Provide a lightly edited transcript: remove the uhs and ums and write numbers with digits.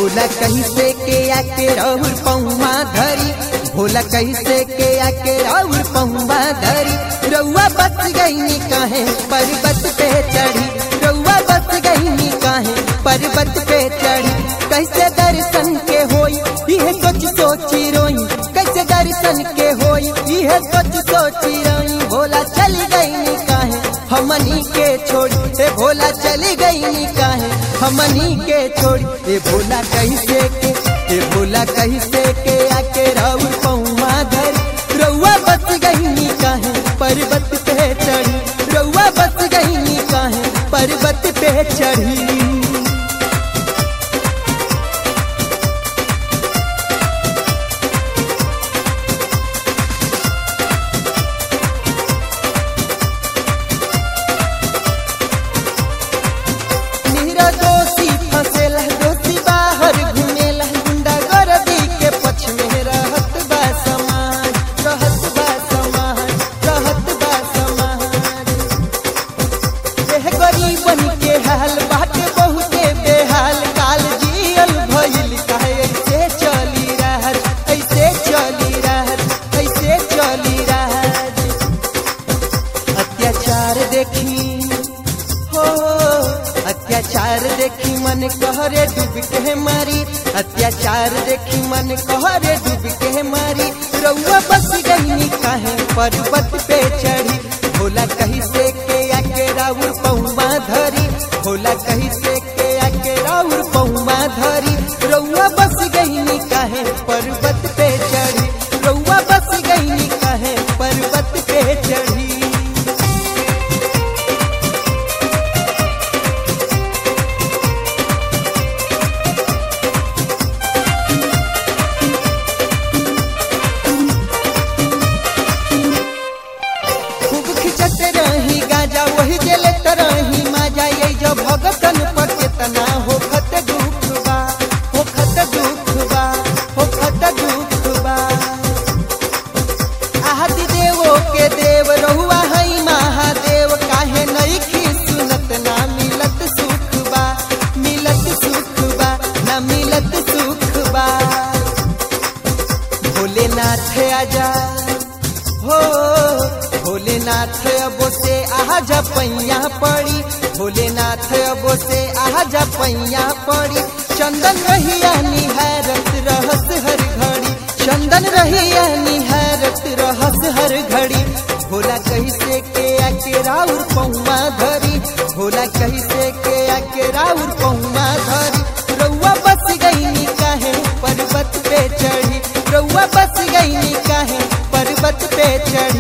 भोला कैसे के आके राउर पौवा धरी, भोला कैसे के आके राउर पौवा धरी। रउआ बच गई काहे पर्वत पे चढ़ी, रउआ बच गई काहे पर्वत पे चढ़ी। कैसे दर्शन के होई यह सोच सोची रोई, कैसे दर्शन के होई यह सोच सोची रोई। भोला चली गई काहे हमनी के छोड़ी, ए भोला चली गई काहे हमनी के छोड़ी। ए भोला कैसे के, ए भोला कैसे के आके राउर पौवा धरी। रउआ बच गई काहे पर्वत पे चढ़ी, रउआ बच गई काहे पर्वत पे चढ़ी। अत्याचार देखी मन कहरे डूब के मारी, अत्याचार देखी मन कहरे डूब के मारी। रउआ बस गई काहे पर्वत पे चढ़ी, भोला कैसे के आके राउर पौवा धरी, भोला कैसे के आके राउर पौवा धरी। रउआ बस गई काहे पर्वत पे चढ़ी, रउआ बस गई काहे पर्वत पे चढ़ी। वही जलत रही माजा, ये जो भगतन पर कितना होखत दुख बा, होखत दुख बा, होखत दुख बा। आदि देवो के देव रहुआ हई महादेव, काहे नइखी सुनत ना मिलत सुख बा, मिलत सुख बा, ना मिलत सुख बा। भोलेनाथ आजा हो, भोलेनाथ अबो से आजा पैया पड़ी, भोलेनाथ अबो से आजा पैया पड़ी। चंदन रहिया निहारत रहस हर घड़ी, चंदन रहिया निहारत रहस हर घड़ी। भोला कैसे के आके राउर पौवा धरी, भोला कैसे के आके राउर पौवा धरी। रउआ बस गई काहे पर्वत पे चढ़ी, रउआ बस गई काहे पर्वत पे चढ़ी।